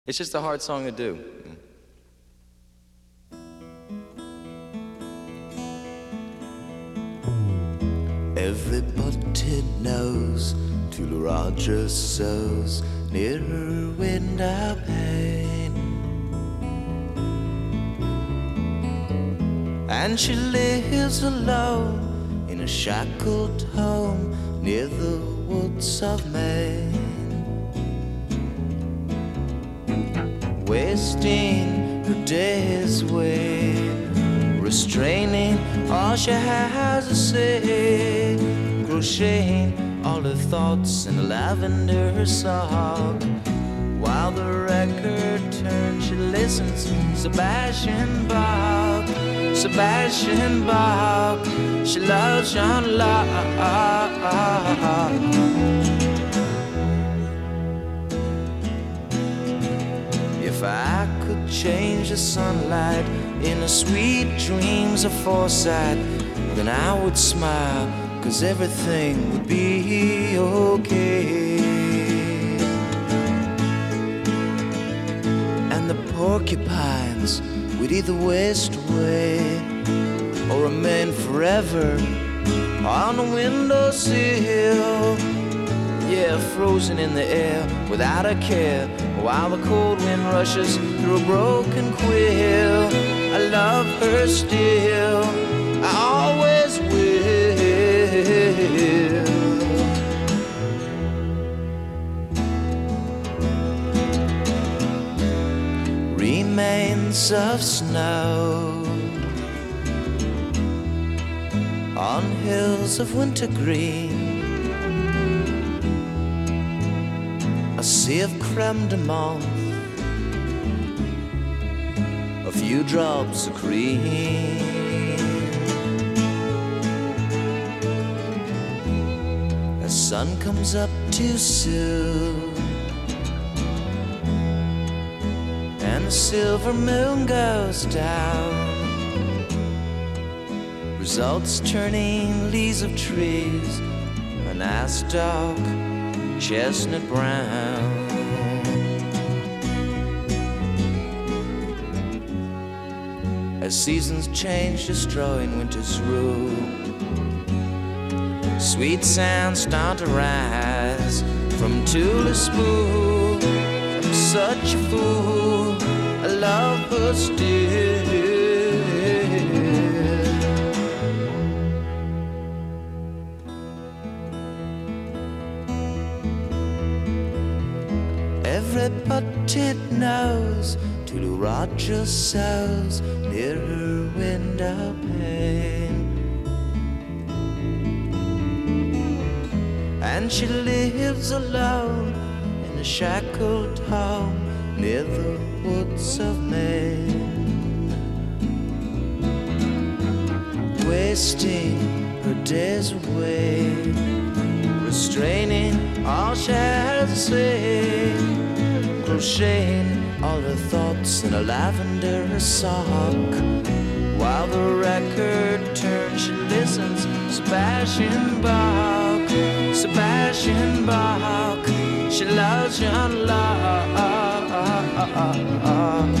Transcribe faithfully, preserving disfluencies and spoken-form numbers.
It's just a hard song to do. Everybody knows Tula Rogers sews near her window pane, and she lives alone in a shackled home near the woods of Maine, wasting her days away, restraining all she has to say, crocheting all her thoughts in a lavender sock. While the record turns, she listens to Sebastian Bach. Sebastian Bach, she loves John Locke. If I could change the sunlight into sweet dreams of foresight, then I would smile, 'cause everything would be okay. And the porcupines would either waste away or remain forever on the windowsill. Yeah, frozen in the air without a care, while the cold wind rushes through a broken quill. I love her still, I always will. Remains of snow on hills of wintergreen, a sea of creme de menthe, a few drops of cream. The sun comes up too soon, and the silver moon goes down, results turning leaves of trees, a nice dark chestnut brown. As seasons change, destroying winter's rule, sweet sounds start to rise from Tula Spool. I'm such a fool, I love her still. Everybody knows Tula Rogers sews near her window pane, and she lives alone in a shackled home near the woods of Maine, wasting her days away, restraining all she has to say, crocheting all her thoughts in a lavender sock. While the record turns, she listens to Sebastian Bach. Sebastian Bach, she loves John Locke.